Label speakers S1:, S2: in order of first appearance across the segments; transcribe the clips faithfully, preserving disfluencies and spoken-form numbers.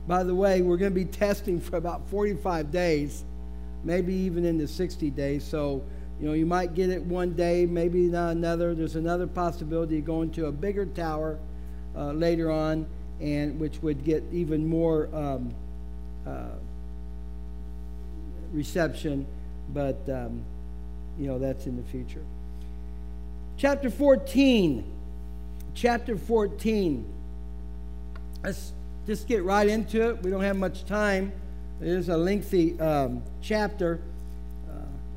S1: By the way, we're going to be testing for about forty-five days, maybe even into sixty days. So, you know, you might get it one day, maybe not another. There's another possibility of going to a bigger tower uh, later on, and which would get even more um, uh, reception. But, um, you know, that's in the future. Chapter fourteen. Chapter fourteen. Let's just get right into it. We don't have much time. It is a lengthy um, chapter. Uh,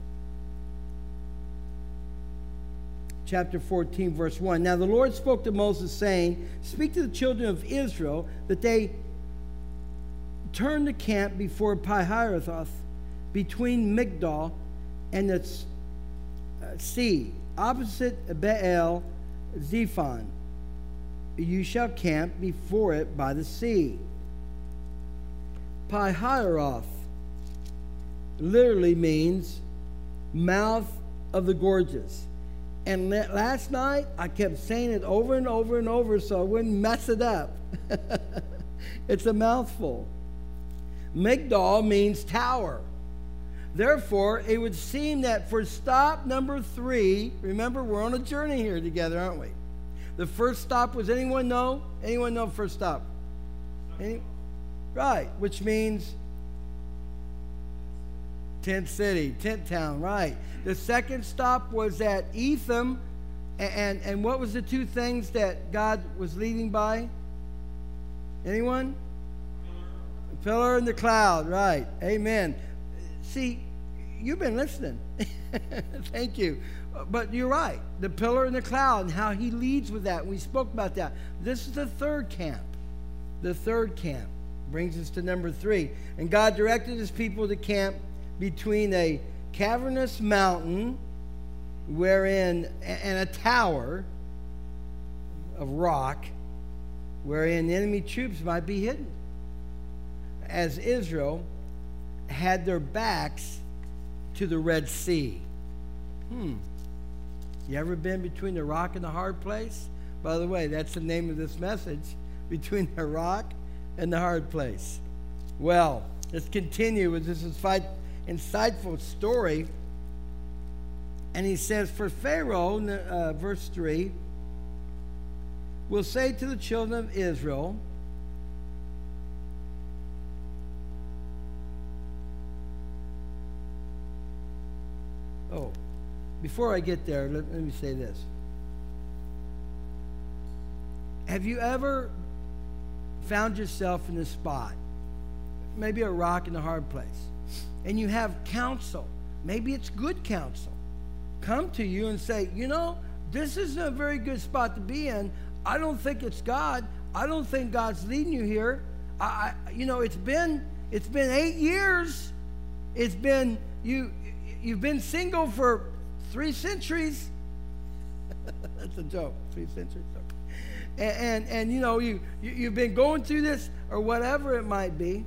S1: chapter fourteen, verse one. Now the Lord spoke to Moses, saying, speak to the children of Israel that they turn the camp before Pi-hahiroth, between Migdol and the uh, sea, opposite Baal Zephon. You shall camp before it by the sea. Pi-hahiroth literally means mouth of the gorges. And last night I kept saying it over and over and over so I wouldn't mess it up. It's a mouthful. Migdol means tower. Therefore, it would seem that for stop number three, remember we're on a journey here together, aren't we? The first stop was, anyone know? Anyone know first stop? Any? Right, which means tent city, tent town, right. The second stop was at Etham, and, and, and what was the two things that God was leading by? Anyone? The pillar and the cloud, right. Amen. See, you've been listening. Thank you. But you're right. The pillar and the cloud and how he leads with that. We spoke about that. This is the third camp. The third camp brings us to number three. And God directed his people to camp between a cavernous mountain wherein and a tower of rock wherein enemy troops might be hidden, as Israel had their backs to the Red Sea. Hmm. You ever been between the rock and the hard place? By the way, that's the name of this message, between the rock and the hard place. Well, let's continue with this insightful story. And he says, for Pharaoh, uh, verse three, will say to the children of Israel, oh, before I get there, let, let me say this. Have you ever found yourself in a spot, maybe a rock in a hard place, and you have counsel, maybe it's good counsel, come to you and say, you know, this isn't a very good spot to be in. I don't think it's God. I don't think God's leading you here. I, I you know, it's been it's been eight years. It's been you you've been single for three centuries. That's a joke. Three centuries. And, and and you know you, you you've been going through this or whatever it might be.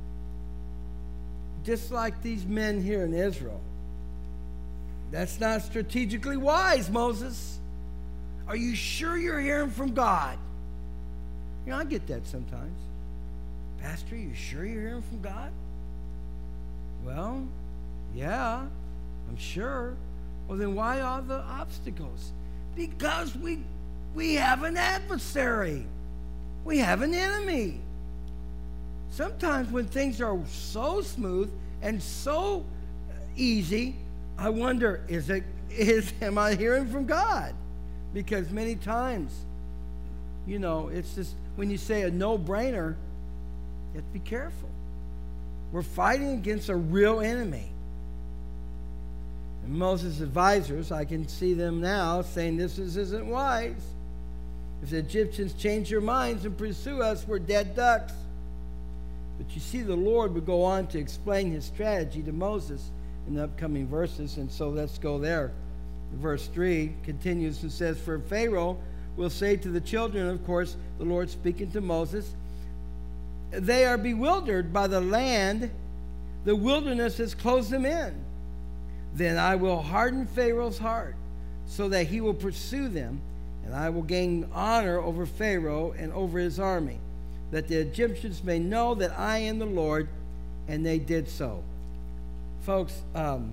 S1: Just like these men here in Israel. That's not strategically wise, Moses. Are you sure you're hearing from God? You know, I get that sometimes. Pastor, you sure you're hearing from God? Well, yeah, I'm sure. Well, then why all the obstacles? Because we we have an adversary. We have an enemy. Sometimes when things are so smooth and so easy, I wonder, is it is am I hearing from God? Because many times, you know, it's just when you say a no-brainer, you have to be careful. We're fighting against a real enemy. And Moses' advisors, I can see them now saying this is, isn't wise. If the Egyptians change their minds and pursue us, we're dead ducks. But you see, the Lord would go on to explain his strategy to Moses in the upcoming verses, and so let's go there. Verse three continues and says, for Pharaoh will say to the children, of course, the Lord speaking to Moses, they are bewildered by the land, the wilderness has closed them in. Then I will harden Pharaoh's heart so that he will pursue them, and I will gain honor over Pharaoh and over his army. that the Egyptians may know that I am the Lord, and they did so. Folks, um,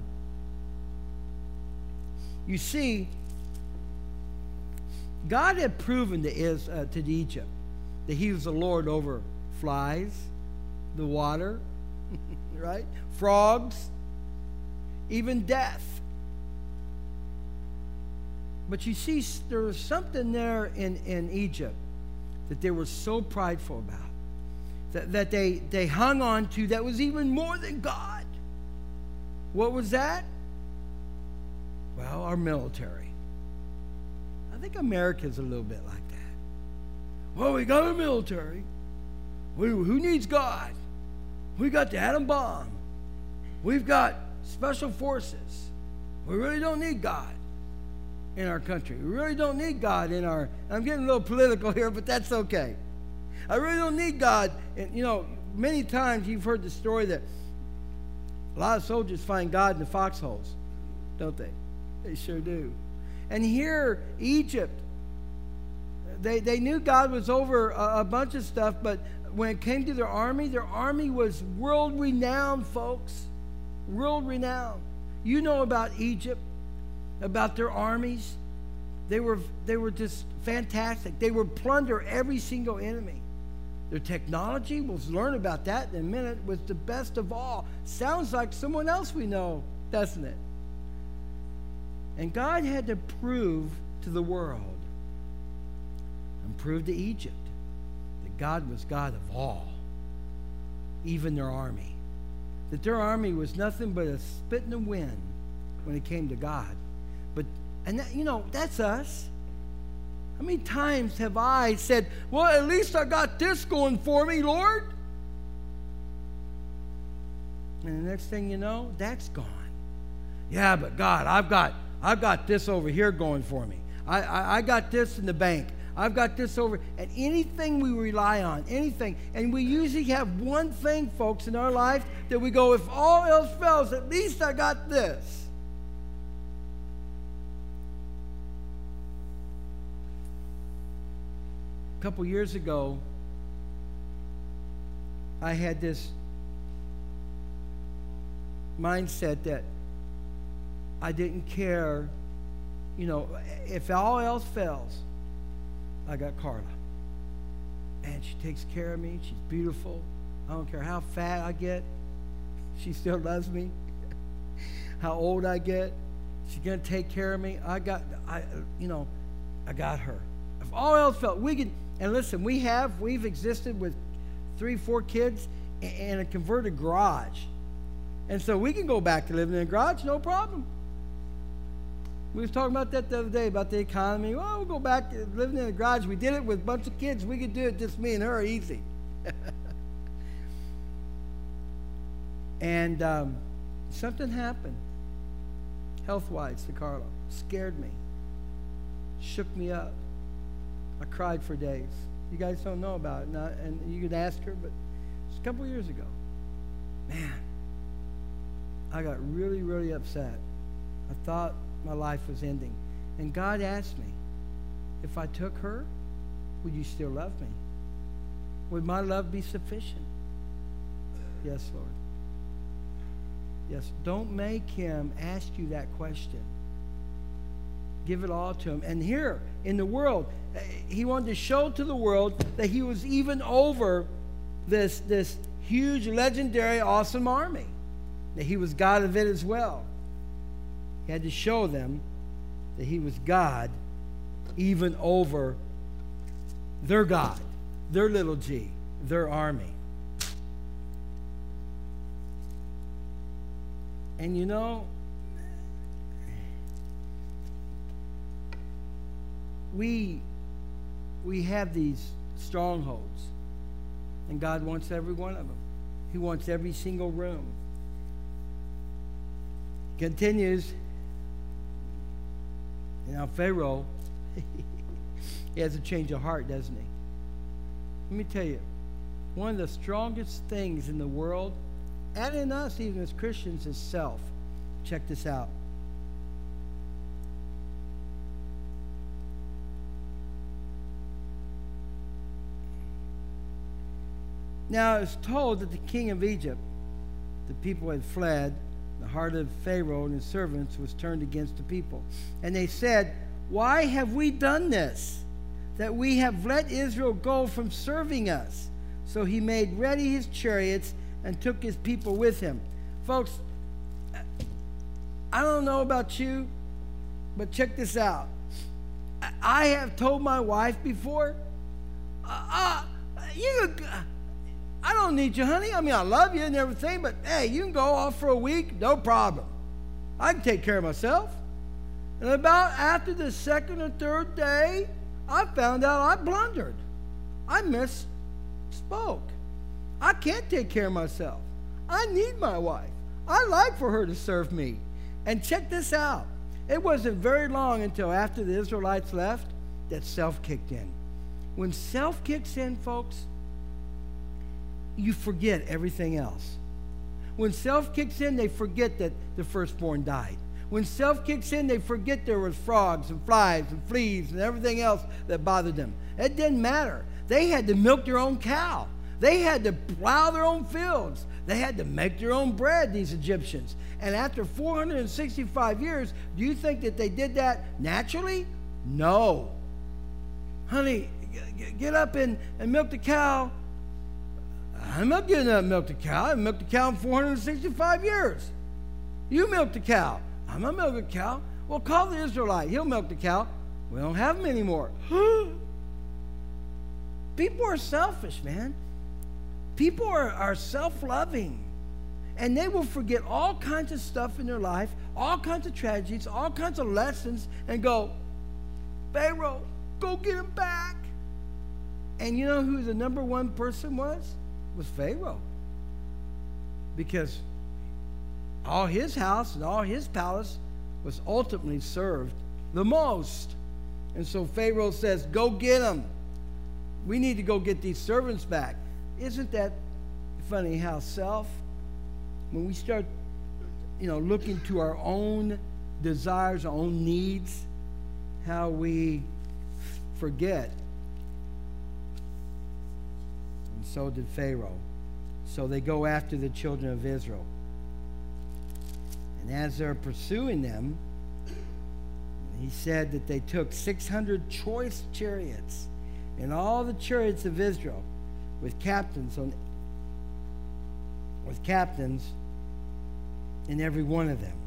S1: you see, God had proven to, is, uh, to Egypt that he was the Lord over flies, the water, right? Frogs, even death. But you see, there was something there in, in Egypt that they were so prideful about, that, that they, they hung on to, that was even more than God. What was that? Well, our military. I think America's a little bit like that. Well, we got a military. We, who needs God? We got the atom bomb. We've got special forces. We really don't need God in our country. We really don't need God in our... I'm getting a little political here, but that's okay. I really don't need God. And, you know, many times you've heard the story that a lot of soldiers find God in the foxholes, don't they? They sure do. And here, Egypt, they, they knew God was over a, a bunch of stuff, but when it came to their army, their army was world-renowned, folks. World-renowned. You know about Egypt, about their armies. They were, they were just fantastic. They would plunder every single enemy. Their technology, we'll learn about that in a minute, was the best of all. Sounds like someone else we know, doesn't it? And God had to prove to the world and prove to Egypt that God was God of all, even their army. That their army was nothing but a spit in the wind when it came to God. But, and that, you know, that's us. How many times have I said, well, at least I got this going for me, Lord? And the next thing you know, that's gone. Yeah, but God, I've got I've got this over here going for me. I, I, I got this in the bank. I've got this over. And anything we rely on, anything. And we usually have one thing, folks, in our life that we go, if all else fails, at least I got this. A couple years ago, I had this mindset that I didn't care, you know, if all else fails, I got Carla. And she takes care of me. She's beautiful. I don't care how fat I get. She still loves me. How old I get, she's going to take care of me. I got, I, you know, I got her. If all else failed, we can, and listen, we have, we've existed with three, four kids in a converted garage. And so we can go back to living in a garage, no problem. We was talking about that the other day, about the economy. Well, we'll go back to living in a garage. We did it with a bunch of kids. We could do it, just me and her, easy. And um, something happened, health-wise, to Carla. Scared me. Shook me up. I cried for days. You guys don't know about it, and, I, and you can ask her, but it's a couple years ago. Man, I got really, really upset. I thought my life was ending. And God asked me, if I took her, would you still love me? Would my love be sufficient? Yes, Lord. Yes. Don't make him ask you that question. Give it all to him. And here in the world, he wanted to show to the world that he was even over this, this huge, legendary, awesome army. That he was God of it as well. He had to show them that he was God even over their God, their little g, their army. And you know, we, we have these strongholds, and God wants every one of them. He wants every single room. Continues. Now, Pharaoh, he has a change of heart, doesn't he? Let me tell you, one of the strongest things in the world, and in us even as Christians, is self. Check this out. Now it's told that the king of Egypt, the people had fled. The heart of Pharaoh and his servants was turned against the people. And they said, why have we done this, that we have let Israel go from serving us? So he made ready his chariots and took his people with him. Folks, I don't know about you, but check this out. I have told my wife before, uh, uh, you, I don't need you, honey. I mean, I love you and everything, but hey, you can go off for a week, no problem. I can take care of myself. And about after the second or third day, I found out I blundered. I misspoke. I can't take care of myself. I need my wife. I like for her to serve me. And check this out. It wasn't very long until after the Israelites left that self kicked in. When self kicks in, folks, you forget everything else. When self kicks in, they forget that the firstborn died. When self kicks in, they forget there was frogs and flies and fleas and everything else that bothered them. It didn't matter. They had to milk their own cow. They had to plow their own fields. They had to make their own bread, these Egyptians. And after four hundred sixty-five years, do you think that they did that naturally? No. Honey, get up and, and milk the cow. I'm not getting up and milk the cow. I milked the cow in four hundred sixty-five years. You milk the cow. I'm not milking the cow. Well, call the Israelite. He'll milk the cow. We don't have him anymore. People are selfish, man. People are, are self-loving. And they will forget all kinds of stuff in their life, all kinds of tragedies, all kinds of lessons, and go, Pharaoh, go get him back. And you know who the number one person was? Was Pharaoh. Because all his house and all his palace was ultimately served the most. And so Pharaoh says, go get them. We need to go get these servants back. Isn't that funny how self, when we start, you know, looking to our own desires, our own needs, how we forget. And so did Pharaoh. So they go after the children of Israel. And as they're pursuing them, he said that they took six hundred choice chariots and all the chariots of Israel with captains on with captains in every one of them.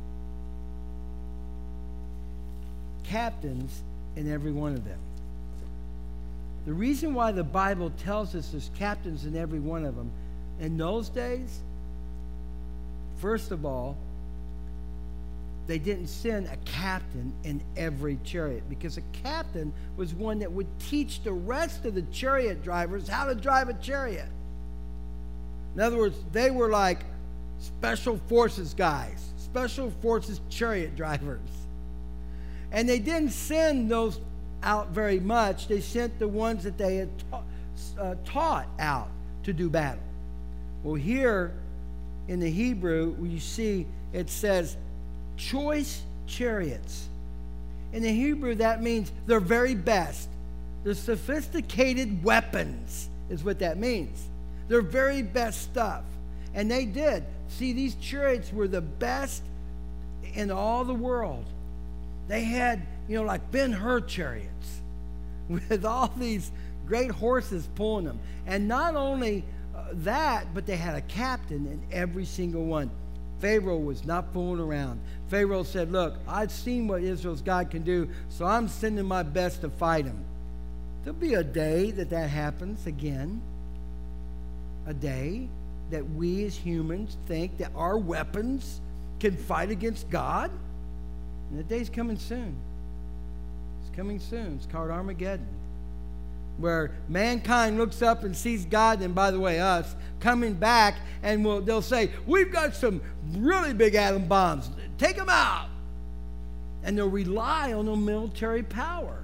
S1: Captains in every one of them. The reason why the Bible tells us there's captains in every one of them, in those days, first of all, they didn't send a captain in every chariot, because a captain was one that would teach the rest of the chariot drivers how to drive a chariot. In other words, they were like special forces guys, special forces chariot drivers. And they didn't send those out very much. They sent the ones that they had ta- uh, taught out to do battle. Well, here in the Hebrew, you see it says choice chariots. In the Hebrew, that means their very best. The sophisticated weapons is what that means. Their very best stuff. And they did. See, these chariots were the best in all the world. They had, you know, like Ben-Hur chariots with all these great horses pulling them. And not only uh, that, but they had a captain in every single one. Pharaoh was not fooling around. Pharaoh said, look, I've seen what Israel's God can do, so I'm sending my best to fight him. There'll be a day that that happens again. A day that we as humans think that our weapons can fight against God. And the day's coming soon. It's coming soon. It's called Armageddon, where mankind looks up and sees God, and by the way, us, coming back, and we'll, they'll say, we've got some really big atom bombs. Take them out. And they'll rely on the military power.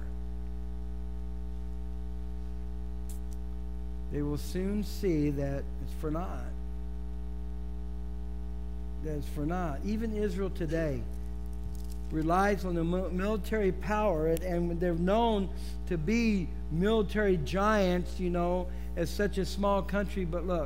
S1: They will soon see that it's for naught. That it's for naught. Even Israel today relies on the military power, and they're known to be military giants, you know, as such a small country, but look,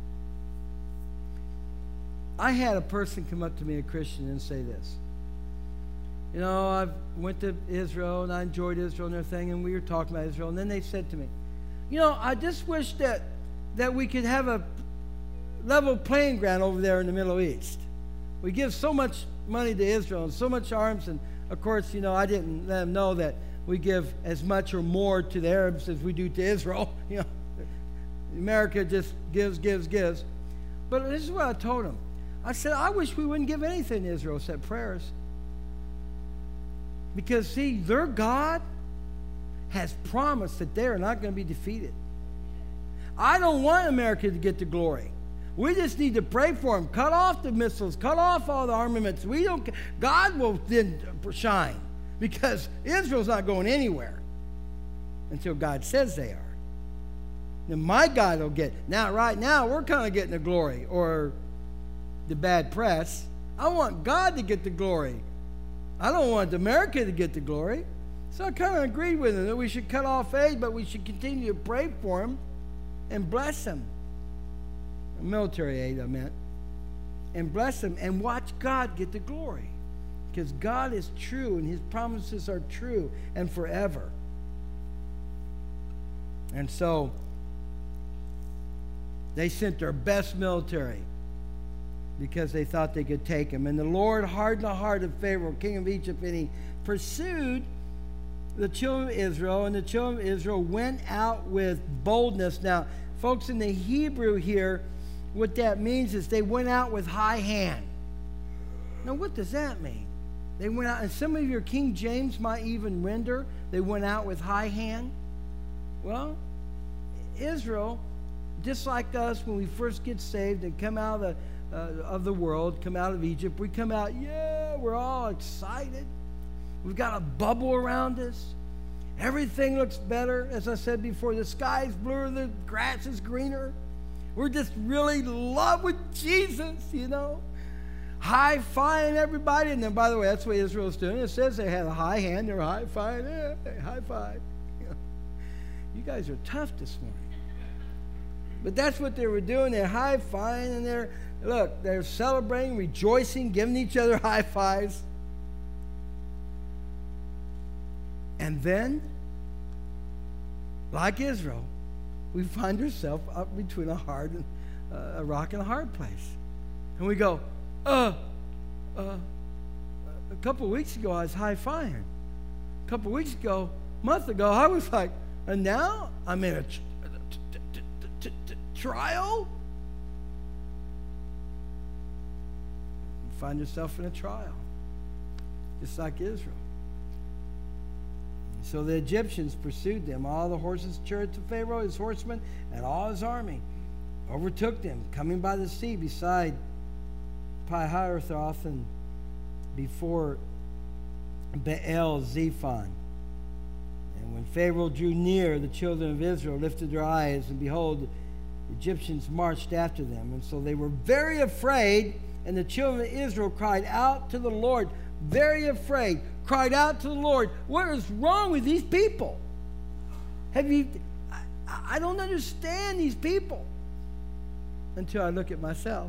S1: I had a person come up to me, a Christian, and say this. You know, I went to Israel, and I enjoyed Israel and everything, and we were talking about Israel, and then they said to me, you know, I just wish that, that we could have a level playing ground over there in the Middle East. We give so much money to Israel and so much arms, and of course, you know, I didn't let them know that we give as much or more to the Arabs as we do to Israel. You know, America just gives, gives, gives. But this is what I told them. I said, I wish we wouldn't give anything to Israel except prayers. Because, see, their God has promised that they are not going to be defeated. I don't want America to get the glory. We just need to pray for them. Cut off the missiles. Cut off all the armaments. We don't. God will then shine, because Israel's not going anywhere until God says they are. Then my God will get. Now, right now, we're kind of getting the glory or the bad press. I want God to get the glory. I don't want America to get the glory. So I kind of agreed with him that we should cut off aid, but we should continue to pray for him and bless him. Military aid, I meant. And bless him and watch God get the glory. Because God is true and his promises are true and forever. And so they sent their best military because they thought they could take him. And the Lord hardened the heart of Pharaoh, king of Egypt, and he pursued the children of Israel, and the children of Israel went out with boldness. Now, folks, in the Hebrew here, what that means is they went out with high hand. Now, what does that mean? They went out, and some of your King James might even render, they went out with high hand. Well, Israel, just like us when we first get saved and come out of the, uh, of the world, come out of Egypt, we come out, yeah, we're all excited. We've got a bubble around us. Everything looks better. As I said before, the sky's bluer, the grass is greener. We're just really in love with Jesus, you know. High-fiving everybody. And then, by the way, that's what Israel's doing. It says they had a high hand. They were high-fiving. Yeah, high-five. You know, you guys are tough this morning. But that's what they were doing. They're high-fiving, and they're, look, they're celebrating, rejoicing, giving each other high-fives. And then, like Israel, we find ourselves up between a hard and uh, a rock and a hard place. And we go, uh, uh, a couple of weeks ago I was high-fiving. A couple of weeks ago, a month ago, I was like, and now I'm in a tr- t- t- t- t- trial? You find yourself in a trial, just like Israel. So the Egyptians pursued them. All the horses, chariots of Pharaoh, his horsemen, and all his army overtook them, coming by the sea beside Pi-hahiroth and before Baal-zephon. And when Pharaoh drew near, the children of Israel lifted their eyes, and behold, the Egyptians marched after them. And so they were very afraid, and the children of Israel cried out to the Lord, very afraid, cried out to the Lord, what is wrong with these people? Have you, I, I don't understand these people until I look at myself.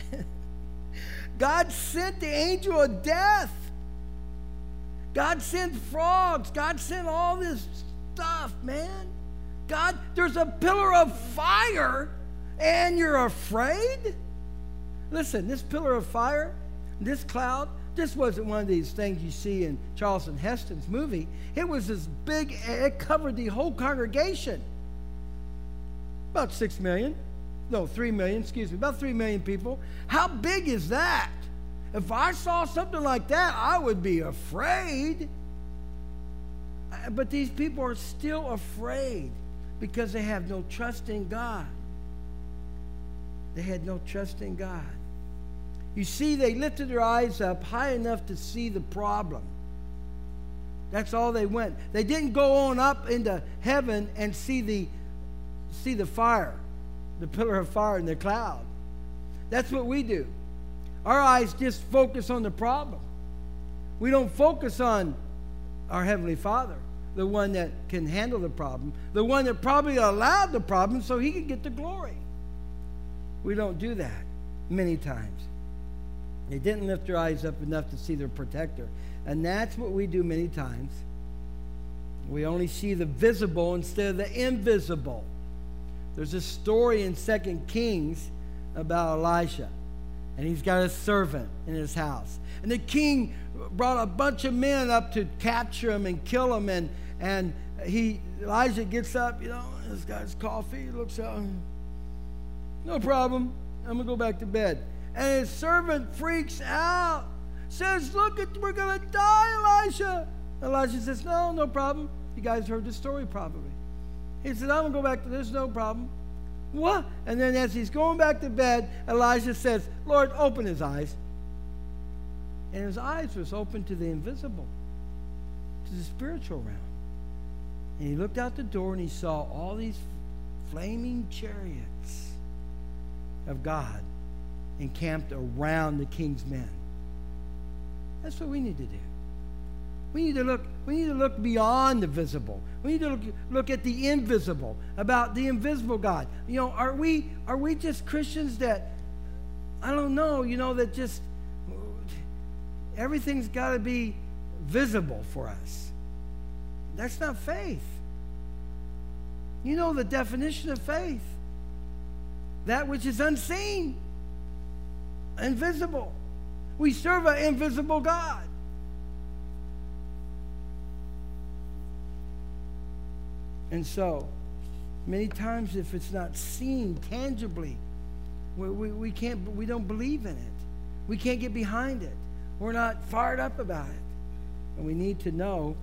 S1: God sent the angel of death. God sent frogs. God sent all this stuff, man. God, there's a pillar of fire and you're afraid? Listen, this pillar of fire, this cloud, this wasn't one of these things you see in Charlton Heston's movie. It was this big, it covered the whole congregation. About six million. No, three million, excuse me. About three million people. How big is that? If I saw something like that, I would be afraid. But these people are still afraid because they have no trust in God. They had no trust in God. You see, they lifted their eyes up high enough to see the problem. That's all they went. They didn't go on up into heaven and see the, see the fire, the pillar of fire in the cloud. That's what we do. Our eyes just focus on the problem. We don't focus on our Heavenly Father. the one that can handle the problem, the one that probably allowed the problem so he could get the glory. We don't do that many times. They didn't lift their eyes up enough to see their protector. And that's what we do many times. We only see the visible instead of the invisible. There's a story in Second Kings about Elisha. And he's got a servant in his house. And the king brought a bunch of men up to capture him and kill him. And, and he, Elijah gets up, you know, this guy's coffee, looks out. No problem. I'm going to go back to bed. And his servant freaks out. Says, look, we're going to die, Elisha. Elijah says, no, no problem. You guys heard the story probably. He said, I'm going to go back to this, no problem. What? And then as he's going back to bed, Elijah says, Lord, open his eyes. And his eyes was open to the invisible, to the spiritual realm. And he looked out the door and he saw all these flaming chariots of God encamped around the king's men. That's what we need to do. We need to look, we need to look beyond the visible. We need to look, look at the invisible, about the invisible God. You know, are we are we just Christians that, I don't know, you know, that just everything's got to be visible for us? That's not faith. You know the definition of faith. That which is unseen, invisible. We serve an invisible God. And so, many times if it's not seen tangibly, we, we, we can't, we don't believe in it. We can't get behind it. We're not fired up about it. And we need to know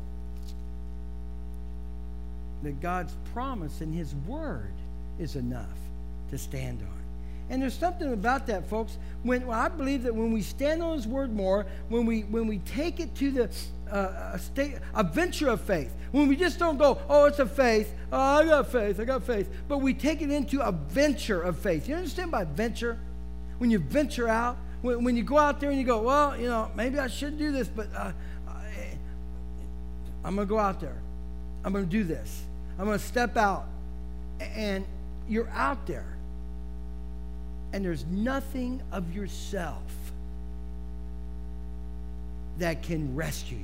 S1: that God's promise and His Word is enough to stand on. And there's something about that, folks. When well, I believe that when we stand on His Word more, when we when we take it to the uh, a state, a venture of faith, when we just don't go, oh, it's a faith, oh, I got faith, I got faith, but we take it into a venture of faith. You understand by venture? When you venture out, when, when you go out there and you go, well, you know, maybe I should do this, but uh, I, I'm going to go out there. I'm going to do this. I'm going to step out, and you're out there. And there's nothing of yourself that can rescue you.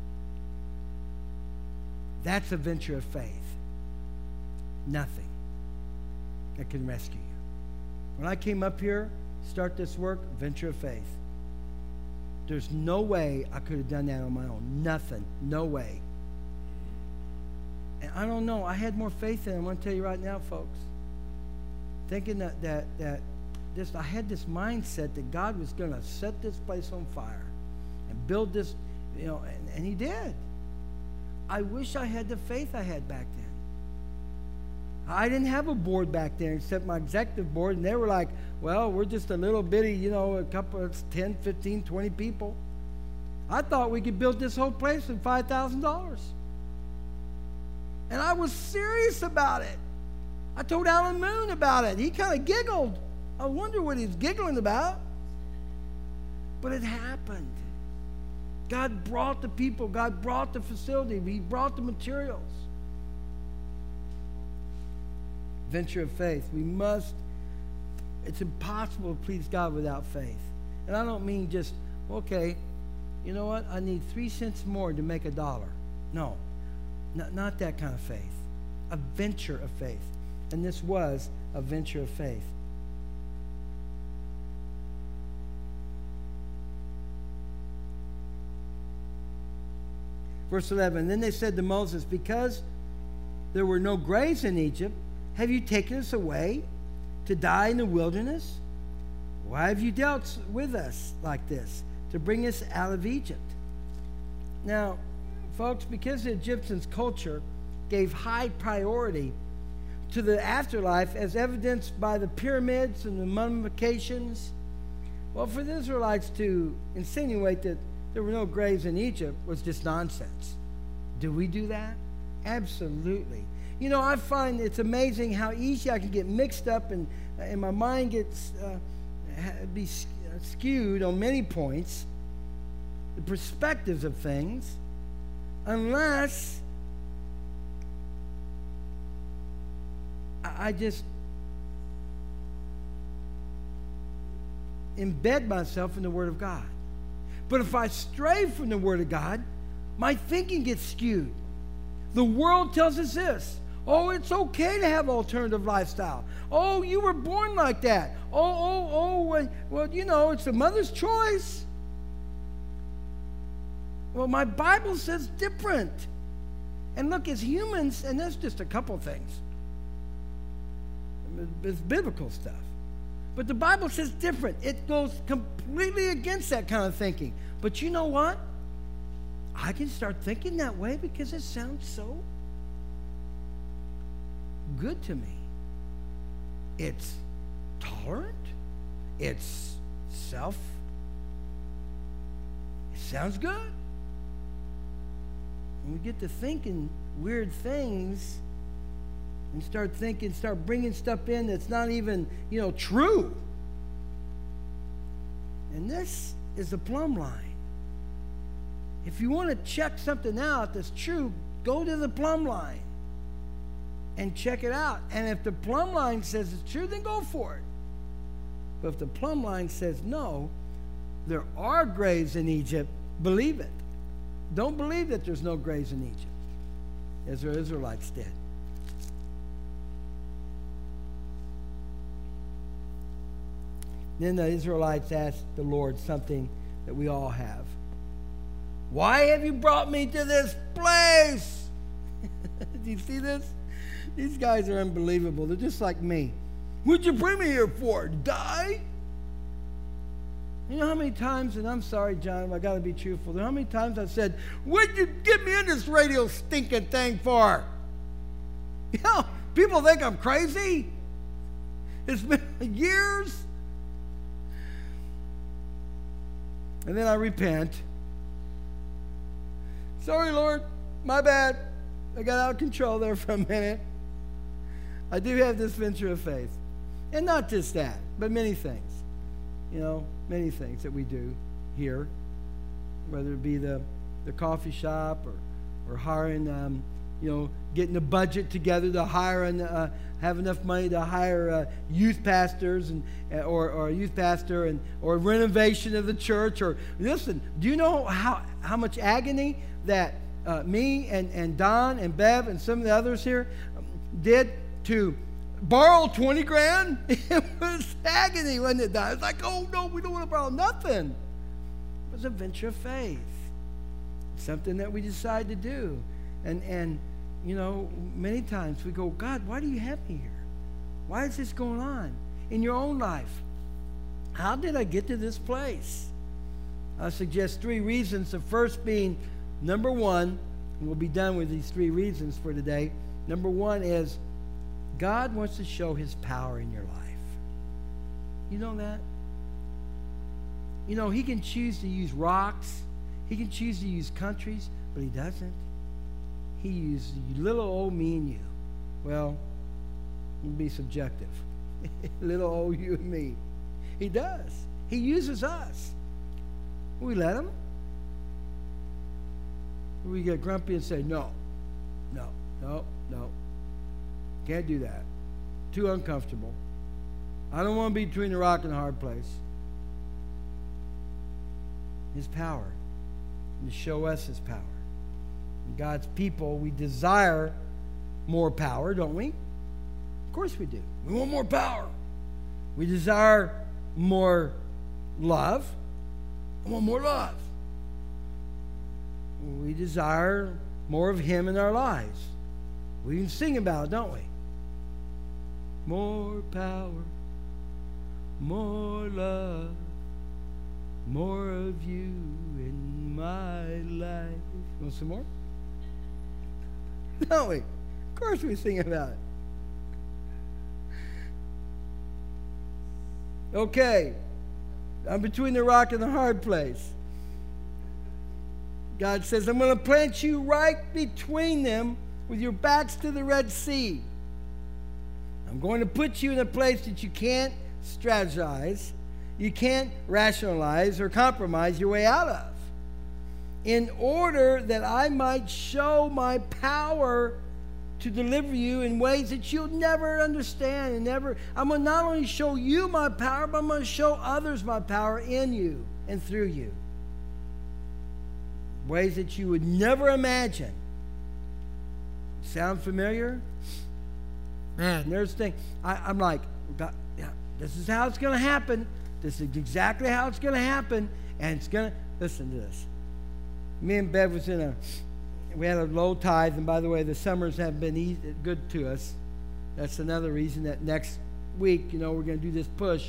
S1: That's a venture of faith. Nothing that can rescue you. When I came up here, start this work, venture of faith. There's no way I could have done that on my own. Nothing. No way. And I don't know. I had more faith in it. I'm going to tell you right now, folks. Thinking that that that This, I had this mindset that God was going to set this place on fire and build this, you know, and, and He did. I wish I had the faith I had back then. I didn't have a board back there except my executive board, and they were like, well, we're just a little bitty, you know, a couple of ten, fifteen, twenty people. I thought we could build this whole place with five thousand dollars. And I was serious about it. I told Alan Moon about it. He kind of giggled. I wonder what he's giggling about. But it happened. God brought the people. God brought the facility. He brought the materials. Venture of faith. We must, it's impossible to please God without faith. And I don't mean just, okay, you know what? I need three cents more to make a dollar. No, not, not that kind of faith. A venture of faith. And this was a venture of faith. Verse eleven, then they said to Moses, because there were no graves in Egypt, have you taken us away to die in the wilderness? Why have you dealt with us like this, to bring us out of Egypt? Now, folks, because the Egyptians' culture gave high priority to the afterlife as evidenced by the pyramids and the mummifications, well, for the Israelites to insinuate that there were no graves in Egypt was just nonsense. Do we do that? Absolutely. You know, I find it's amazing how easy I can get mixed up and, and my mind gets uh, be skewed on many points, the perspectives of things, unless I just embed myself in the Word of God. But if I stray from the Word of God, my thinking gets skewed. The world tells us this. Oh, it's okay to have alternative lifestyle. Oh, you were born like that. Oh, oh, oh, well, well, you know, it's the mother's choice. Well, my Bible says different. And look, as humans, and that's just a couple things. It's biblical stuff. But the Bible says different. It goes completely against that kind of thinking. But you know what? I can start thinking that way because it sounds so good to me. It's tolerant. It's self. It sounds good. When we get to thinking weird things and start thinking, start bringing stuff in that's not even, you know, true. And this is the plumb line. If you want to check something out that's true, go to the plumb line and check it out. And if the plumb line says it's true, then go for it. But if the plumb line says no, there are graves in Egypt, believe it. Don't believe that there's no graves in Egypt, as the Israelites did. Then the Israelites asked the Lord something that we all have. Why have you brought me to this place? Do you see this? These guys are unbelievable. They're just like me. What'd you bring me here for? Die? You know how many times, and I'm sorry, John, I got to be truthful. How many times I've said, what'd you get me in this radio stinking thing for? You know, people think I'm crazy. It's been years. And then I repent. Sorry, Lord, my bad. I got out of control there for a minute. I do have this venture of faith. And not just that, but many things. You know, many things that we do here, whether it be the, the coffee shop or, or hiring, um, you know, getting a budget together to hire and uh, have enough money to hire uh, youth pastors and or, or a youth pastor and or renovation of the church. Or listen, do you know how, how much agony that uh, me and, and Don and Bev and some of the others here did to borrow twenty grand? It was agony, wasn't it, Don? It's like, oh no, we don't want to borrow nothing. It was a venture of faith. It's something that we decide to do. And and you know, many times we go, God, why do you have me here? Why is this going on in your own life? How did I get to this place? I suggest three reasons. The first being, number one, and we'll be done with these three reasons for today. Number one is God wants to show his power in your life. You know that? You know, he can choose to use rocks. He can choose to use countries, but he doesn't. He uses little old me and you. Well, it'll be subjective. Little old you and me. He does. He uses us. We let him. We get grumpy and say, no, no, no, no. Can't do that. Too uncomfortable. I don't want to be between the rock and the hard place. His power. And to show us his power. And God's people, we desire more power, don't we? Of course we do. We want more power. We desire more love. I want more love. We desire more of him in our lives. We can sing about it, don't we? More power, more love, more of you in my life. You want some more? Don't we? Of course we sing about it. Okay. I'm between the rock and the hard place. God says, I'm going to plant you right between them with your backs to the Red Sea. I'm going to put you in a place that you can't strategize, you can't rationalize or compromise your way out of, in order that I might show my power to deliver you in ways that you'll never understand and never. I'm going to not only show you my power, but I'm going to show others my power in you and through you. Ways that you would never imagine. Sound familiar? Man, there's things. I'm like, God, yeah, this is how it's going to happen. This is exactly how it's going to happen. And it's going to, listen to this. Me and Bev was in a, we had a low tithe. And by the way, the summers have been easy, good to us. That's another reason that next week, you know, we're going to do this push.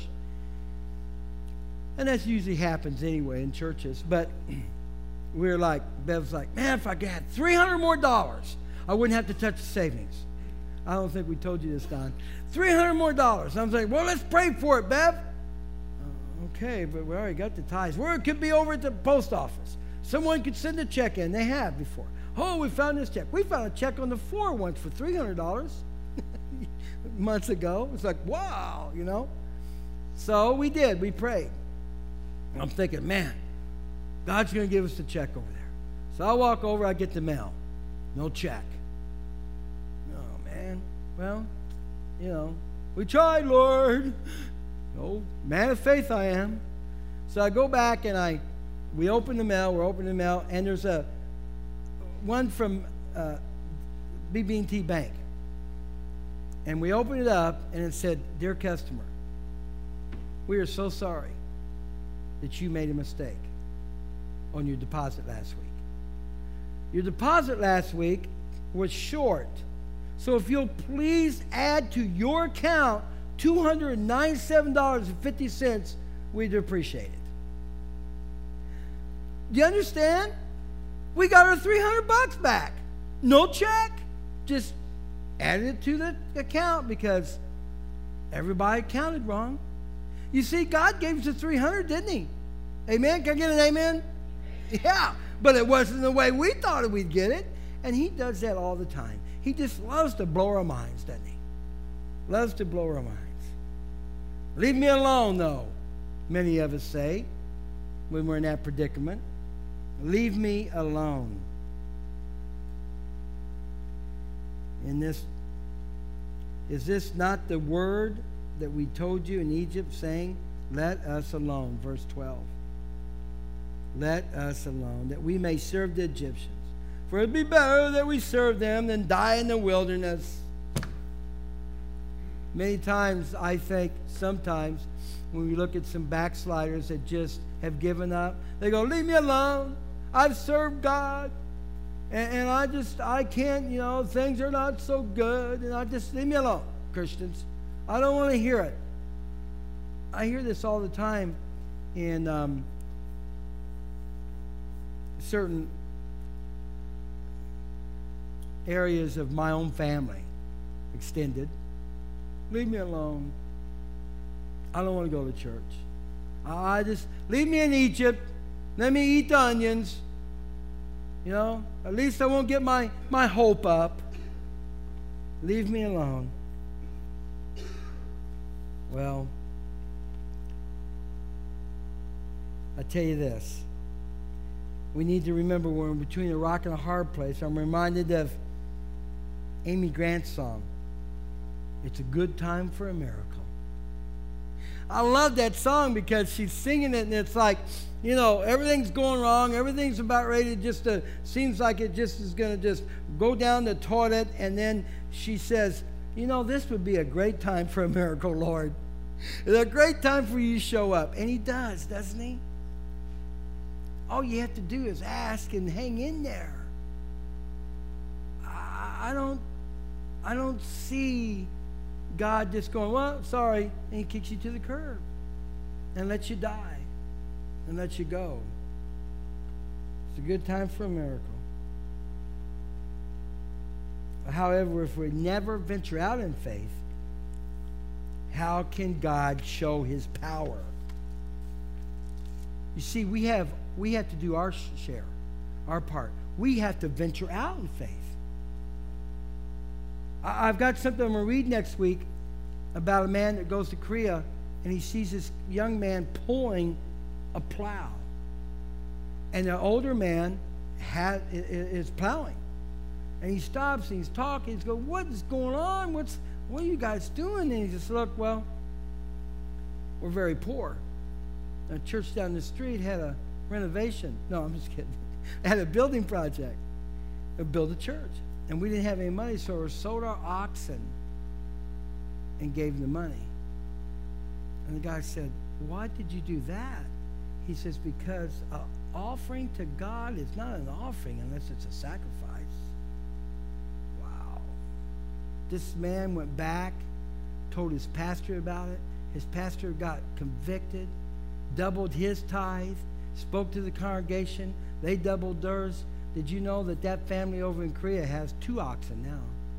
S1: And that usually happens anyway in churches. But we were like, Bev's like, man, if I had three hundred more dollars, I wouldn't have to touch the savings. I don't think we told you this, Don. three hundred more dollars. I was like, well, let's pray for it, Bev. Uh, okay, but we already got the tithes. Where it could be over at the post office. Someone could send a check in. They have before. Oh, we found this check. We found a check on the floor once for three hundred dollars months ago. It's like, wow, you know. So we did. We prayed. I'm thinking, man, God's going to give us the check over there. So I walk over. I get the mail. No check. Oh, man. Well, you know, we tried, Lord. Oh, man of faith I am. So I go back and I, we open the mail. We're opening the mail. And there's a one from uh, B B and T Bank. And we opened it up and it said, dear customer, we are so sorry that you made a mistake on your deposit last week. Your deposit last week was short. So if you'll please add to your account two hundred ninety-seven dollars and fifty cents, we'd appreciate it. Do you understand? We got our three hundred bucks back. No check. Just added it to the account because everybody counted wrong. You see, God gave us the three hundred, didn't he? Amen? Can I get an amen? Yeah, but it wasn't the way we thought we'd get it. And he does that all the time. He just loves to blow our minds, doesn't he? Loves to blow our minds. Leave me alone, though, many of us say when we're in that predicament. Leave me alone. In this, is this not the word that we told you in Egypt, saying, let us alone, verse twelve. Let us alone, that we may serve the Egyptians. For it would be better that we serve them than die in the wilderness. Many times, I think, sometimes, when we look at some backsliders that just have given up, they go, leave me alone. I've served God. And, and I just, I can't, you know, things are not so good. And I just, leave me alone, Christians. I don't want to hear it. I hear this all the time in um, certain areas of my own family, extended. Leave me alone. I don't want to go to church. I just, leave me in Egypt. Let me eat the onions. You know, at least I won't get my, my hope up. Leave me alone. Well, I tell you this. We need to remember we're between a rock and a hard place. I'm reminded of Amy Grant's song, It's a Good Time for a Miracle. I love that song because she's singing it and it's like, you know, everything's going wrong. Everything's about ready to just, uh, seems like it just is going to just go down the toilet. And then she says, you know, this would be a great time for a miracle, Lord. It's a great time for you to show up. And he does, doesn't he? All you have to do is ask and hang in there. I, I don't, I don't see God just going, well, sorry, and he kicks you to the curb and lets you die and lets you go. It's a good time for a miracle. However, if we never venture out in faith, how can God show his power? You see, we have we have to do our share, our part. We have to venture out in faith. I've got something I'm going to read next week about a man that goes to Korea and he sees this young man pulling a plow. And the older man had, is plowing. And he stops and he's talking. He's going, what is going on? What's, what are you guys doing? And he just looked, well, we're very poor. A church down the street had a renovation. No, I'm just kidding. Had a building project. To build a church. And we didn't have any money, so we sold our oxen and gave them the money. And the guy said, why did you do that? He says, because an offering to God is not an offering unless it's a sacrifice. Wow. This man went back, told his pastor about it. His pastor got convicted, doubled his tithe, spoke to the congregation. They doubled theirs. Did you know that that family over in Korea has two oxen now?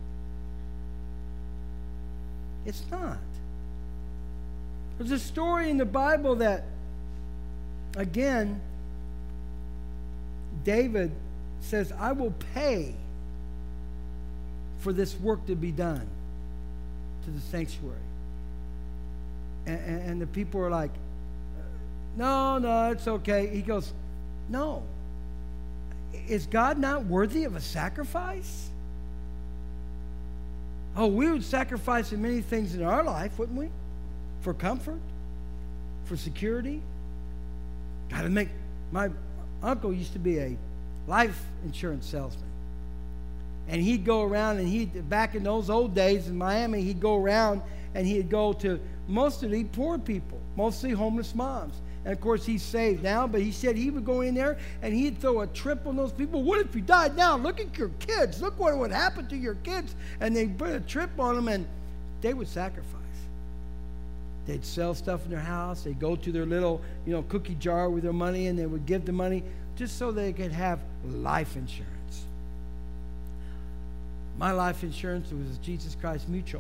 S1: It's not. There's a story in the Bible that, again, David says, I will pay for this work to be done to the sanctuary. And, and, and the people are like, no, no, it's okay. He goes, no. Is God not worthy of a sacrifice? Oh, we would sacrifice in many things in our life, wouldn't we? For comfort, for security. Got to make, my uncle used to be a life insurance salesman. And he'd go around and he'd, back in those old days in Miami, he'd go around and he'd go to mostly poor people, mostly homeless moms. And of course, he's saved now, but he said he would go in there and he'd throw a trip on those people. What if you died now? Look at your kids. Look what would happen to your kids. And they'd put a trip on them and they would sacrifice. They'd sell stuff in their house. They'd go to their little, you know, cookie jar with their money and they would give the money just so they could have life insurance. My life insurance was Jesus Christ Mutual.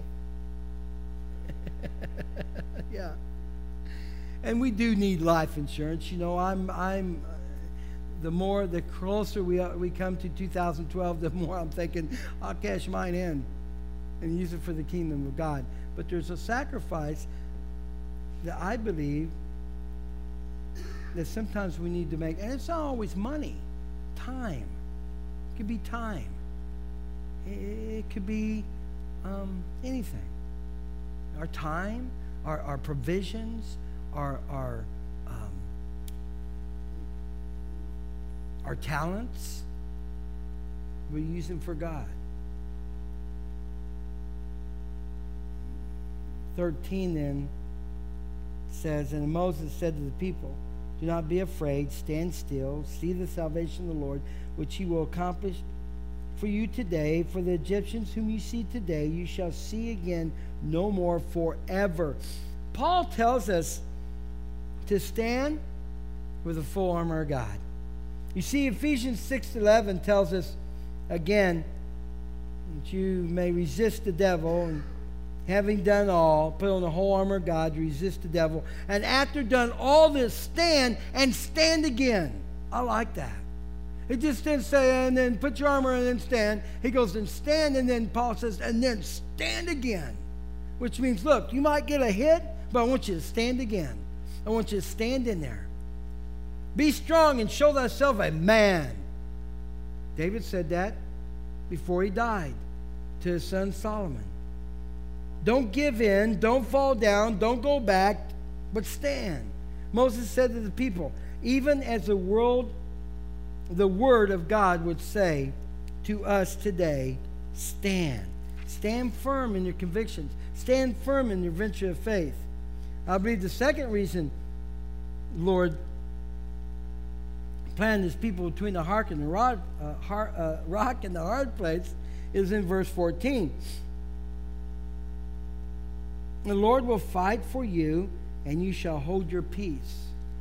S1: Yeah. And we do need life insurance. You know, I'm, I'm, the more, the closer we are, we come to two thousand twelve, the more I'm thinking, I'll cash mine in and use it for the kingdom of God. But there's a sacrifice that I believe that sometimes we need to make. And it's not always money. Time. It could be time. It could be um, anything. Our time, our, our provisions, our our um, our talents. We use them for God. thirteen then says, and Moses said to the people, do not be afraid, stand still, see the salvation of the Lord, which he will accomplish for you today. For the Egyptians whom you see today, you shall see again no more forever. Paul tells us to stand with the full armor of God. You see, Ephesians six eleven tells us again that you may resist the devil, and having done all, put on the whole armor of God to resist the devil, and after done all this, stand and stand again. I like that. It just didn't say, and then put your armor and then stand. He goes, and stand, and then Paul says, and then stand again. Which means, look, you might get a hit, but I want you to stand again. I want you to stand in there. Be strong and show thyself a man. David said that before he died to his son Solomon. Don't give in, don't fall down, don't go back, but stand. Moses said to the people, even as the world, the word of God would say to us today, stand. Stand firm in your convictions. Stand firm in your venture of faith. I believe the second reason Lord planted his people between the rock and the, rod, uh, har, uh, rock and the hard place is in verse fourteen. The Lord will fight for you, and you shall hold your peace.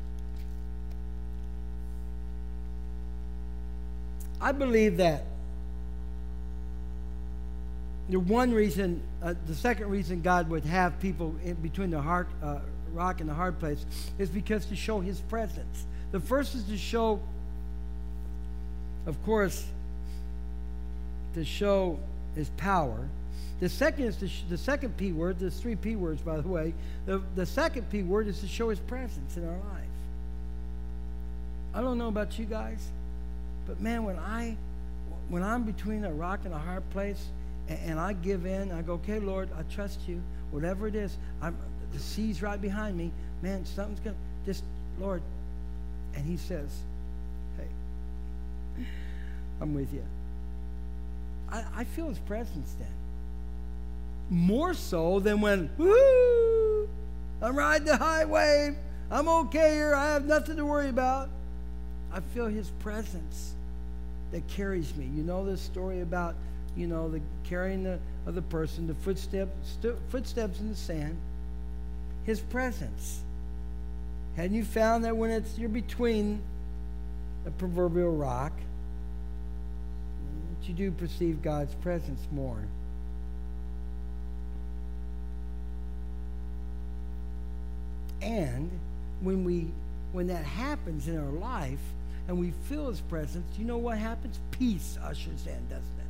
S1: I believe that the one reason, uh, the second reason God would have people in between the hard, uh, rock and the hard place is because to show his presence. The first is to show, of course, to show his power. The second is to sh- the second P word. There's three P words, by the way. The, the second P word is to show his presence in our life. I don't know about you guys, but man, when I when I'm between a rock and a hard place, and, and I give in, I go, okay, Lord, I trust you. Whatever it is, I'm, the sea's right behind me. Man, something's going to, just, Lord. And he says, hey, I'm with you. I, I feel his presence then. More so than when, woo, I'm riding the high wave. I'm okay here. I have nothing to worry about. I feel his presence that carries me. You know this story about, you know, the carrying the other person, the footsteps, st- footsteps in the sand. His presence. Hadn't you found that when it's you're between a proverbial rock, that you do perceive God's presence more? And when we when that happens in our life and we feel his presence, you know what happens? Peace ushers in, doesn't it?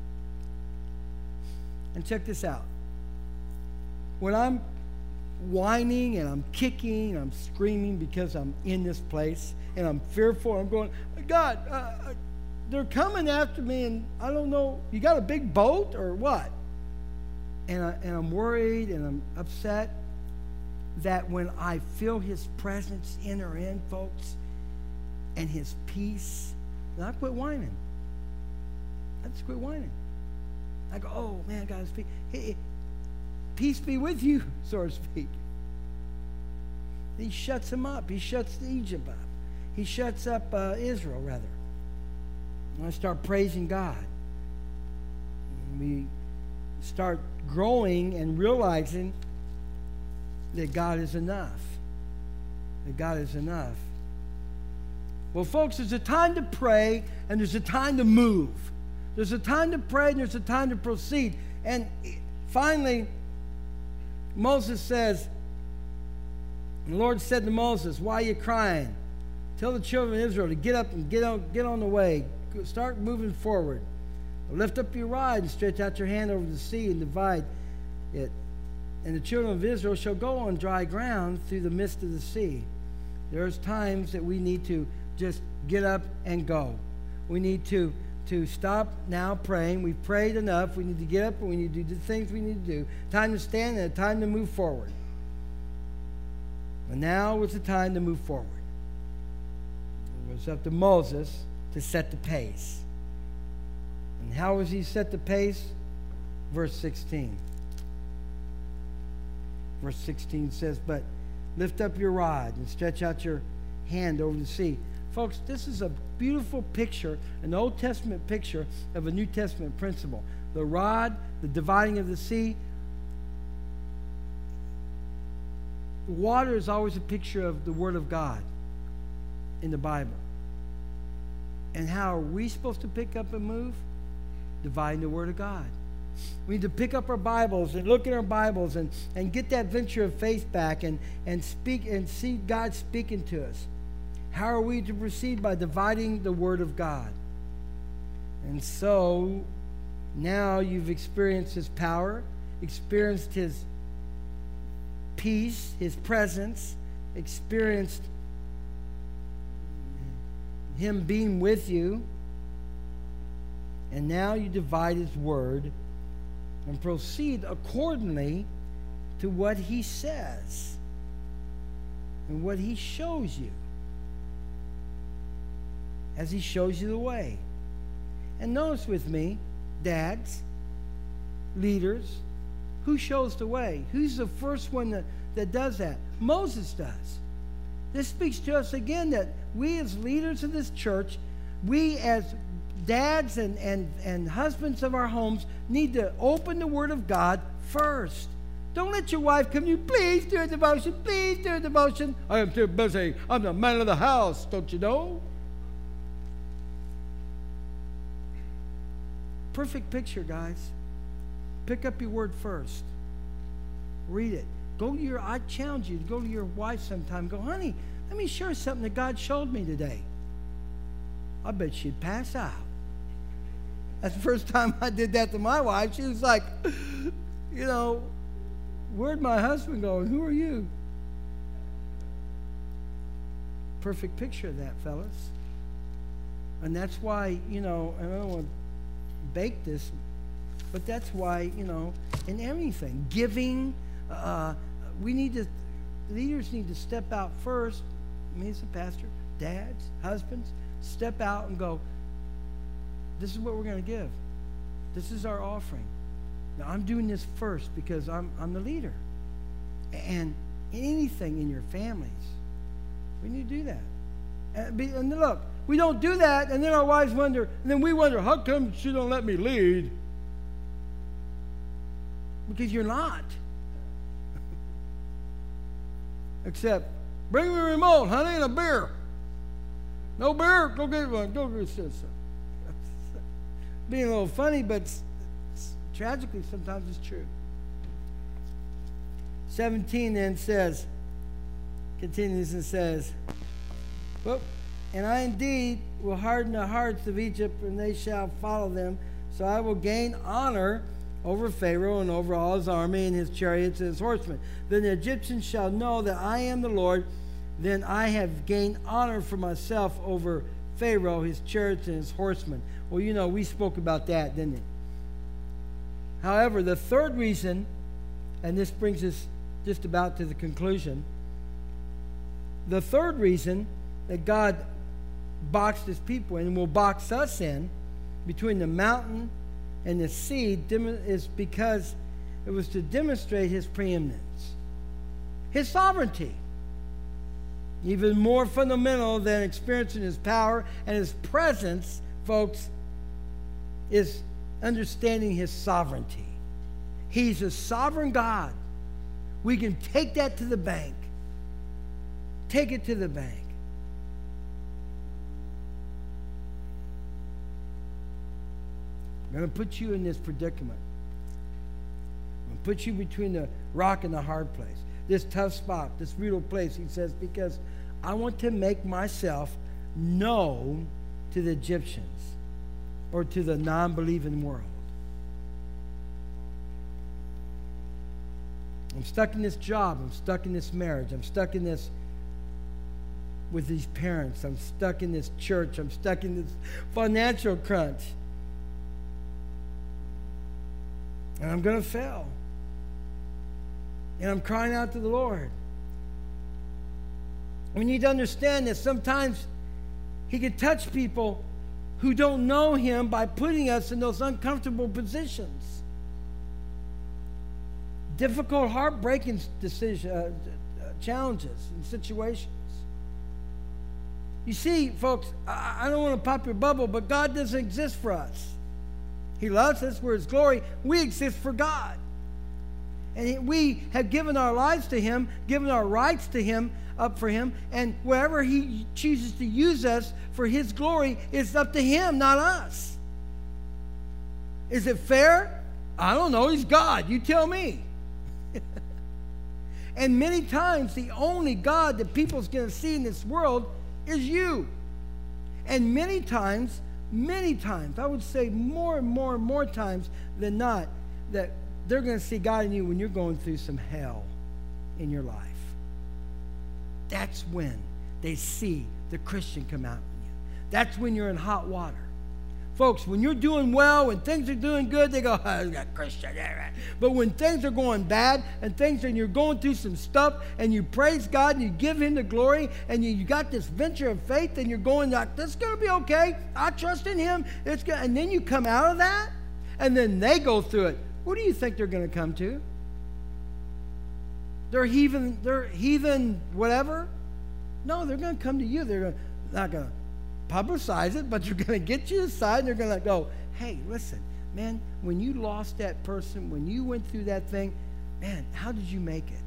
S1: And check this out. When I'm whining and I'm kicking, I'm screaming because I'm in this place and I'm fearful, I'm going, God, uh, they're coming after me and I don't know, you got a big boat or what? And, I, and I'm worried and I'm upset. That when I feel his presence enter in, folks, and his peace, then I quit whining. I just quit whining. I go, oh, man, God, peace. Hey, peace be with you, so to speak. He shuts him up. He shuts Egypt up. He shuts up uh, Israel, rather. And I start praising God. And we start growing and realizing that God is enough. That God is enough. Well, folks, there's a time to pray and there's a time to move. There's a time to pray and there's a time to proceed. And finally, Moses says, the Lord said to Moses, why are you crying? Tell the children of Israel to get up and get on, get on the way. Start moving forward. Lift up your rod and stretch out your hand over the sea and divide it. And the children of Israel shall go on dry ground through the midst of the sea. There's times that we need to just get up and go. We need to, to stop now praying. We've prayed enough. We need to get up and we need to do the things we need to do. Time to stand and a time to move forward. And now was the time to move forward. It was up to Moses to set the pace. And how was he set the pace? Verse sixteen. Verse sixteen says, but lift up your rod and stretch out your hand over the sea. Folks, this is a beautiful picture, an Old Testament picture of a New Testament principle. The rod, the dividing of the sea. Water is always a picture of the Word of God in the Bible. And how are we supposed to pick up and move? Dividing the Word of God. We need to pick up our Bibles and look at our Bibles and, and get that venture of faith back and, and speak and see God speaking to us. How are we to proceed? By dividing the Word of God. And so now you've experienced His power, experienced His peace, His presence, experienced Him being with you. And now you divide His Word and proceed accordingly to what He says and what He shows you as He shows you the way. And notice with me, dads, leaders, who shows the way? Who's the first one that, that does that? Moses does. This speaks to us again that we as leaders of this church, we as dads and, and, and husbands of our homes need to open the Word of God first. Don't let your wife come to you, please do a devotion, please do a devotion. I am too busy. I'm the man of the house, don't you know? Perfect picture, guys. Pick up your Word first. Read it. Go to your, I challenge you to go to your wife sometime. Go, honey, let me share something that God showed me today. I bet she'd pass out. That's the first time I did that to my wife. She was like, you know, where'd my husband go? And who are you? Perfect picture of that, fellas. And that's why, you know, and I don't want bake this, but that's why, you know, in everything, giving, uh, we need to, leaders need to step out first. Me as a pastor, dads, husbands, step out and go, this is what we're going to give. This is our offering. Now, I'm doing this first because I'm, I'm the leader. And anything in your families, we need to do that. And, be, and look, we don't do that, and then our wives wonder, and then we wonder, how come she don't let me lead? Because you're not. Except, bring me a remote, honey, and a beer. No beer? Go get one. Go get some. Being a little funny, but tragically sometimes it's true. seventeen then says, continues and says, well, and I indeed will harden the hearts of Egypt, and they shall follow them. So I will gain honor over Pharaoh and over all his army and his chariots and his horsemen. Then the Egyptians shall know that I am the Lord. Then I have gained honor for myself over Pharaoh, his chariots, and his horsemen. Well, you know, we spoke about that, didn't we? However, the third reason, and this brings us just about to the conclusion, the third reason that God boxed his people in and will box us in between the mountain and the sea is because it was to demonstrate his preeminence, his sovereignty. Even more fundamental than experiencing his power and his presence, folks, is understanding his sovereignty. He's a sovereign God. We can take that to the bank. Take it to the bank. I'm going to put you in this predicament. I'm going to put you between the rock and the hard place. This tough spot, this brutal place, he says, because I want to make myself known to the Egyptians or to the non-believing world. I'm stuck in this job. I'm stuck in this marriage. I'm stuck in this with these parents. I'm stuck in this church. I'm stuck in this financial crunch. And I'm going to fail. And I'm crying out to the Lord. We need to understand that sometimes he can touch people who don't know him by putting us in those uncomfortable positions. Difficult, heartbreaking decision, uh, challenges and situations. You see, folks, I, I don't want to pop your bubble, but God doesn't exist for us. He loves us. We're his glory. We exist for God. And we have given our lives to him, given our rights to him, up for him. And wherever he chooses to use us for his glory, it's up to him, not us. Is it fair? I don't know. He's God. You tell me. And many times, the only God that people's going to see in this world is you. And many times, many times, I would say more and more and more times than not, that they're going to see God in you when you're going through some hell in your life. That's when they see the Christian come out in you. That's when you're in hot water. Folks, when you're doing well, when things are doing good, they go, oh, he's got Christian. But when things are going bad and things and you're going through some stuff and you praise God and you give him the glory and you, you got this venture of faith and you're going like, this is going to be okay. I trust in him. It's good. And then you come out of that and then they go through it. What do you think they're going to come to? They're heathen, they're heathen whatever? No, they're going to come to you. They're gonna, not going to publicize it, but they're going to get you aside and they're going to go, hey, listen, man, when you lost that person, when you went through that thing, man, how did you make it?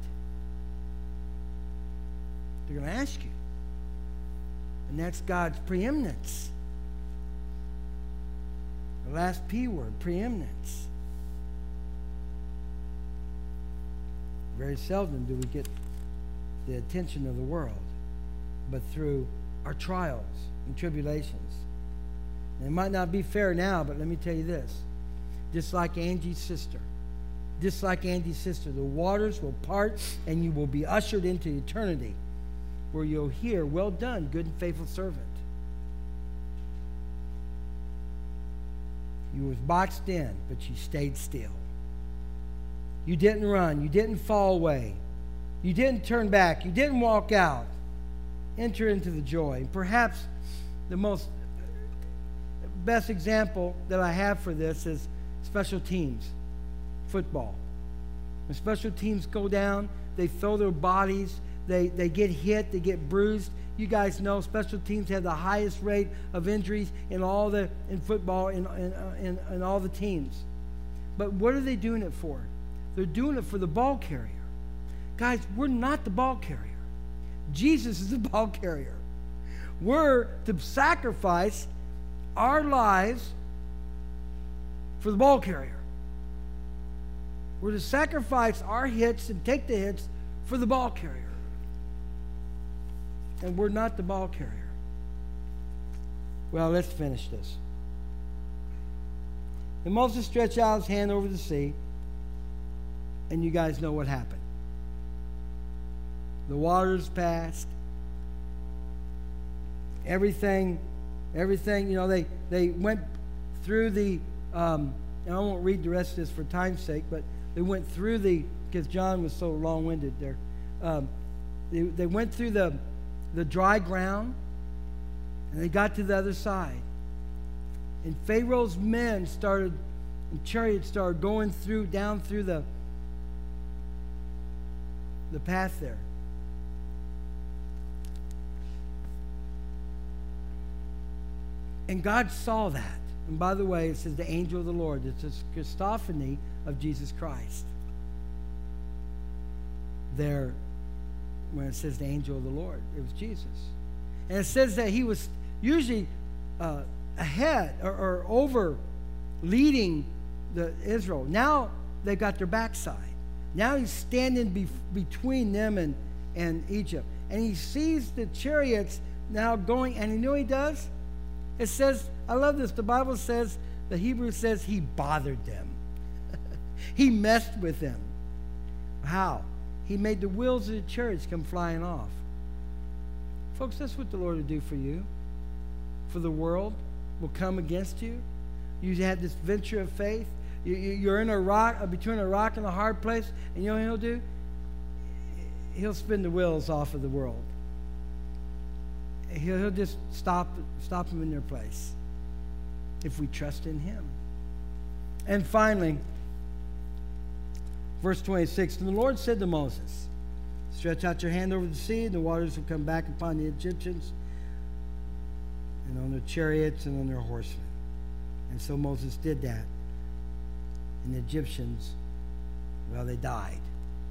S1: They're going to ask you. And that's God's preeminence. The last P word, preeminence. Very seldom do we get the attention of the world, but through our trials and tribulations. And it might not be fair now, but let me tell you this. Just like Angie's sister, just like Angie's sister, the waters will part and you will be ushered into eternity where you'll hear, well done, good and faithful servant. You was boxed in, but you stayed still. You didn't run. You didn't fall away. You didn't turn back. You didn't walk out. Enter into the joy. Perhaps the most best example that I have for this is special teams, football. When special teams go down, they throw their bodies, they, they get hit, they get bruised. You guys know special teams have the highest rate of injuries in all the in football in, in, in, in all the teams. But what are they doing it for? They're doing it for the ball carrier. Guys, we're not the ball carrier. Jesus is the ball carrier. We're to sacrifice our lives for the ball carrier. We're to sacrifice our hits and take the hits for the ball carrier. And we're not the ball carrier. Well, let's finish this. And Moses stretched out his hand over the sea, and you guys know what happened. The waters passed. Everything, everything, you know, they, they went through the, um, and I won't read the rest of this for time's sake, but they went through the, because John was so long-winded there. Um, they, they went through the, the dry ground, and they got to the other side. And Pharaoh's men started, and chariots started going through, down through the, the path there. And God saw that. And by the way, it says the angel of the Lord. It's a Christophany of Jesus Christ. There, when it says the angel of the Lord, it was Jesus. And it says that he was usually uh, ahead or, or over leading the Israel. Now they got their backside. Now he's standing be between them and, and Egypt. And he sees the chariots now going, and you know what he does? It says, I love this, the Bible says, the Hebrew says he bothered them. He messed with them. How? He made the wheels of the chariots come flying off. Folks, that's what the Lord will do for you. For the world will come against you. You had this venture of faith. You, you, you're in a rock, between a rock and a hard place, and you know what he'll do? He'll spin the wheels off of the world. He'll, he'll just stop, stop them in their place if we trust in him. And finally, verse twenty-six, and the Lord said to Moses, stretch out your hand over the sea, and the waters will come back upon the Egyptians and on their chariots and on their horsemen. And so Moses did that. And the Egyptians, well, they died.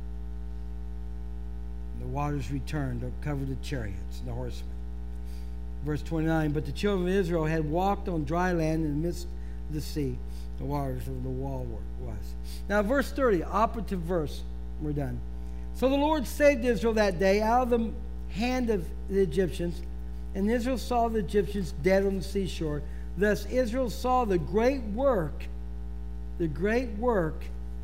S1: And the waters returned to cover the chariots and the horsemen. Verse twenty-nine, but the children of Israel had walked on dry land in the midst of the sea. The waters of the wall was. Now, verse thirty, operative verse. We're done. So the Lord saved Israel that day out of the hand of the Egyptians, and Israel saw the Egyptians dead on the seashore. Thus Israel saw the great work, the great work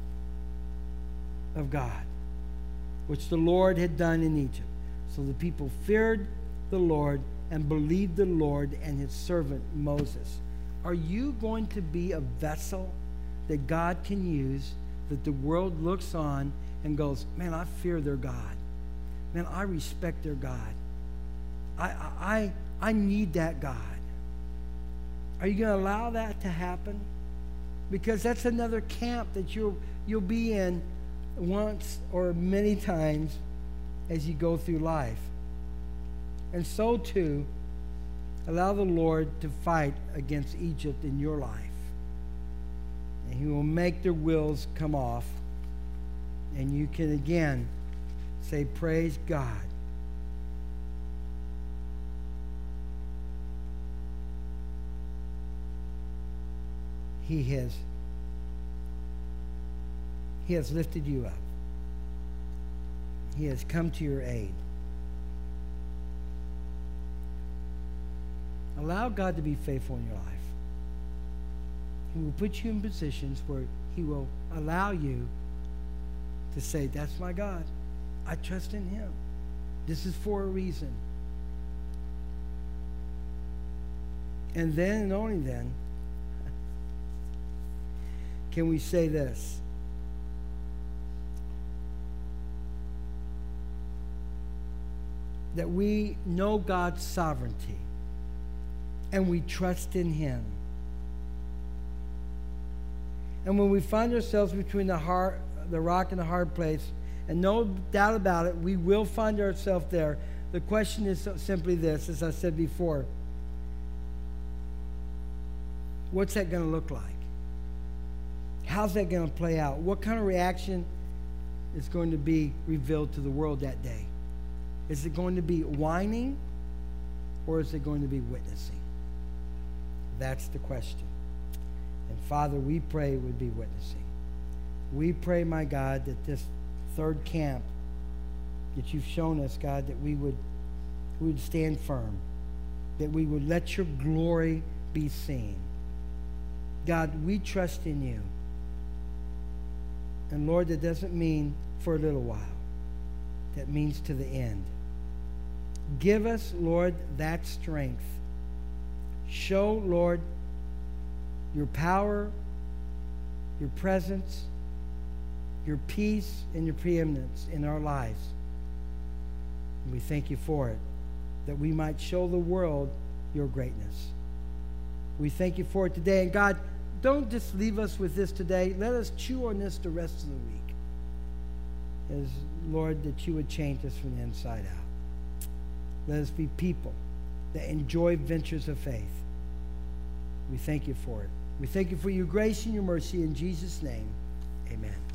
S1: of God, which the Lord had done in Egypt. So the people feared the Lord and believed the Lord and his servant Moses. Are you going to be a vessel that God can use, that the world looks on and goes, man, I fear their God. Man, I respect their God. I, I, I need that God. Are you going to allow that to happen? Because that's another camp that you'll, you'll be in once or many times as you go through life. And so too, allow the Lord to fight against Egypt in your life. And he will make their wheels come off. And you can again say, praise God. He has, he has lifted you up. He has come to your aid. Allow God to be faithful in your life. He will put you in positions where he will allow you to say, that's my God. I trust in him. This is for a reason. And then and only then can we say this? That we know God's sovereignty and we trust in Him. And when we find ourselves between the hard, the rock and the hard place, and no doubt about it, we will find ourselves there. The question is simply this, as I said before. What's that going to look like? How's that going to play out? What kind of reaction is going to be revealed to the world that day? Is it going to be whining, or is it going to be witnessing? That's the question. And Father, we pray it would be witnessing. We pray, my God, that this third camp that you've shown us, God, that we would, we would stand firm, that we would let your glory be seen. God, we trust in you. And Lord, that doesn't mean for a little while. That means to the end. Give us, Lord, that strength. Show, Lord, your power, your presence, your peace, and your preeminence in our lives. And we thank you for it, that we might show the world your greatness. We thank you for it today. And God, don't just leave us with this today. Let us chew on this the rest of the week. As, Lord, that you would change us from the inside out. Let us be people that enjoy ventures of faith. We thank you for it. We thank you for your grace and your mercy. In Jesus' name, amen.